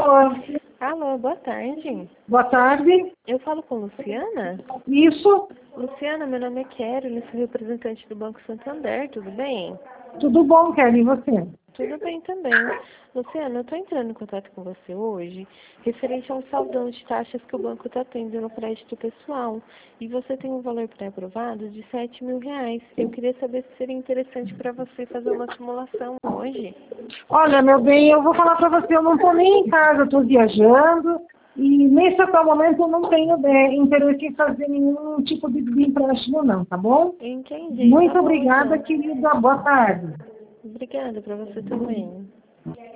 Alô? Alô, boa tarde. Boa tarde. Eu falo com Luciana? Isso? Luciana, meu nome é Kelly, sou representante do Banco Santander, tudo bem? Tudo bom, Kelly, e você? Tudo bem também. Luciana, eu estou entrando em contato com você hoje referente a um saldão de taxas que o banco está tendo no crédito pessoal. E você tem um valor pré-aprovado de R$ 7.000. Eu queria saber se seria interessante para você fazer uma simulação hoje. Olha, meu bem, eu vou falar para você, eu não estou nem em casa, estou viajando e nesse atual momento eu não tenho interesse em fazer nenhum tipo de empréstimo não, tá bom? Entendi, Muito tá bom obrigada, então. querida. Boa tarde. Obrigada para você também.